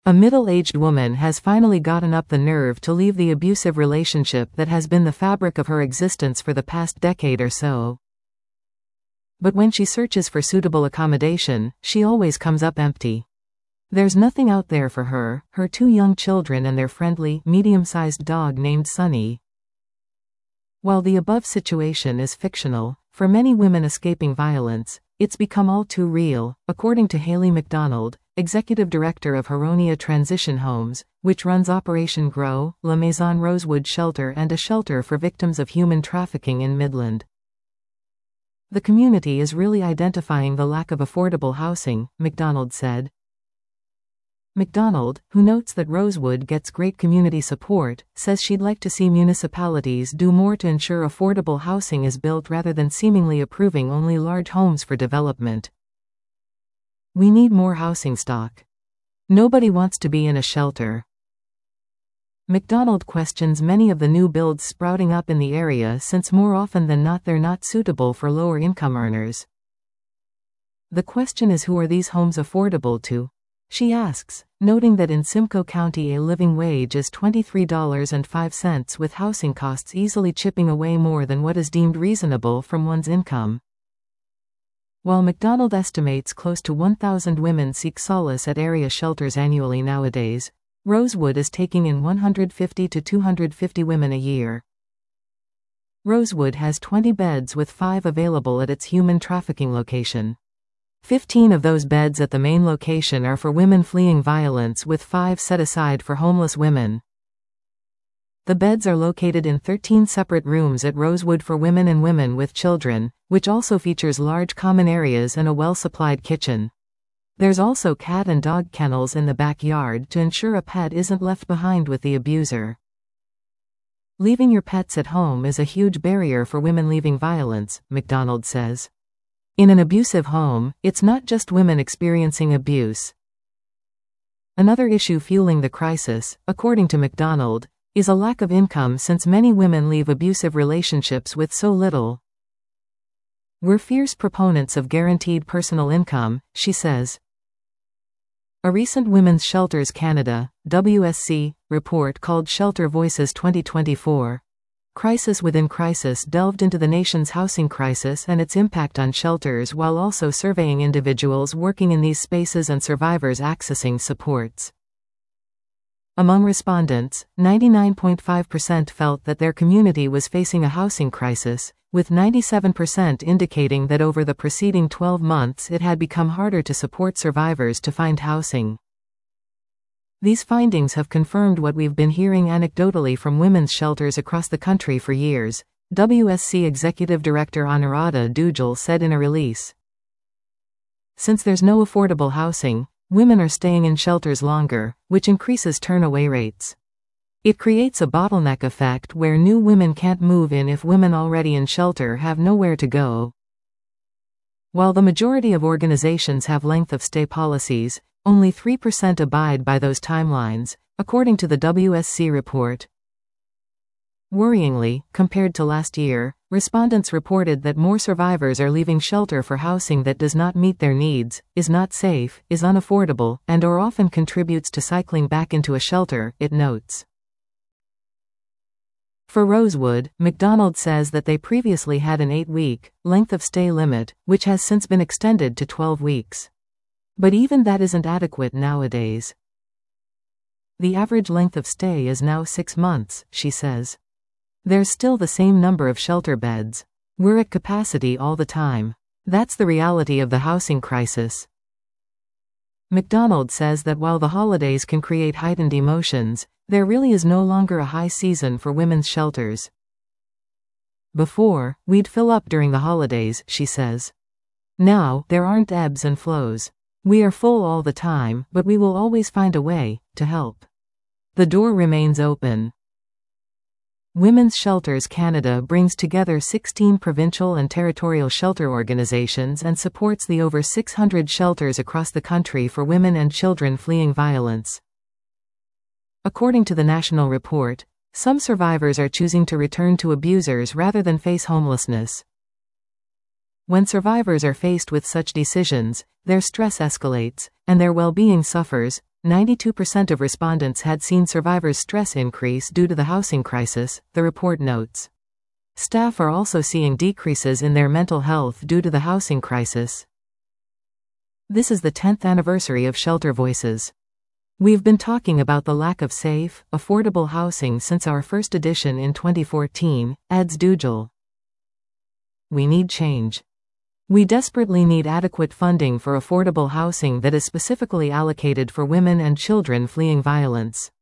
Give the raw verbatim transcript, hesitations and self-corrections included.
A middle-aged woman has finally gotten up the nerve to leave the abusive relationship that has been the fabric of her existence for the past decade or so. But when she searches for suitable accommodation, she always comes up empty. There's nothing out there for her, her two young children and their friendly, medium-sized dog named Sunny. While the above situation is fictional, for many women escaping violence, it's become all too real, according to Haley McDonald, Executive Director of Huronia Transition Homes, which runs Operation Grow, La Maison Rosewood Shelter and a shelter for victims of human trafficking in Midland. The community is really identifying the lack of affordable housing, McDonald said. McDonald, who notes that Rosewood gets great community support, says she'd like to see municipalities do more to ensure affordable housing is built rather than seemingly approving only large homes for development. We need more housing stock. Nobody wants to be in a shelter. McDonald questions many of the new builds sprouting up in the area since more often than not they're not suitable for lower income earners. The question is, who are these homes affordable to? She asks, noting that in Simcoe County a living wage is twenty-three dollars and five cents with housing costs easily chipping away more than what is deemed reasonable from one's income. While McDonald estimates close to one thousand women seek solace at area shelters annually nowadays, Rosewood is taking in one hundred fifty to two hundred fifty women a year. Rosewood has twenty beds with five available at its human trafficking location. Fifteen of those beds at the main location are for women fleeing violence, with five set aside for homeless women. The beds are located in thirteen separate rooms at Rosewood for women and women with children, which also features large common areas and a well-supplied kitchen. There's also cat and dog kennels in the backyard to ensure a pet isn't left behind with the abuser. Leaving your pets at home is a huge barrier for women leaving violence, McDonald says. In an abusive home, it's not just women experiencing abuse. Another issue fueling the crisis, according to McDonald, is a lack of income since many women leave abusive relationships with so little. We're fierce proponents of guaranteed personal income, she says. A recent Women's Shelters Canada, W S C, report called Shelter Voices twenty twenty-four, Crisis Within Crisis delved into the nation's housing crisis and its impact on shelters while also surveying individuals working in these spaces and survivors accessing supports. Among respondents, ninety-nine point five percent felt that their community was facing a housing crisis, with ninety-seven percent indicating that over the preceding twelve months it had become harder to support survivors to find housing. These findings have confirmed what we've been hearing anecdotally from women's shelters across the country for years, W S C Executive Director Anuradha Dujal said in a release. Since there's no affordable housing, women are staying in shelters longer, which increases turnaway rates. It creates a bottleneck effect where new women can't move in if women already in shelter have nowhere to go. While the majority of organizations have length of stay policies, only three percent abide by those timelines, according to the W S C report. Worryingly, compared to last year, respondents reported that more survivors are leaving shelter for housing that does not meet their needs, is not safe, is unaffordable, and or often contributes to cycling back into a shelter, it notes. For Rosewood, McDonald says that they previously had an eight-week length of stay limit, which has since been extended to twelve weeks. But even that isn't adequate nowadays. The average length of stay is now six months, she says. There's still the same number of shelter beds. We're at capacity all the time. That's the reality of the housing crisis. McDonald says that while the holidays can create heightened emotions, there really is no longer a high season for women's shelters. Before, we'd fill up during the holidays, she says. Now, there aren't ebbs and flows. We are full all the time, but we will always find a way to help. The door remains open. Women's Shelters Canada brings together sixteen provincial and territorial shelter organizations and supports the over six hundred shelters across the country for women and children fleeing violence. According to the national report, some survivors are choosing to return to abusers rather than face homelessness. When survivors are faced with such decisions, their stress escalates, and their well-being suffers, ninety-two percent of respondents had seen survivors' stress increase due to the housing crisis, the report notes. Staff are also seeing decreases in their mental health due to the housing crisis. This is the tenth anniversary of Shelter Voices. We've been talking about the lack of safe, affordable housing since our first edition in twenty fourteen, adds Dugel. We need change. We desperately need adequate funding for affordable housing that is specifically allocated for women and children fleeing violence.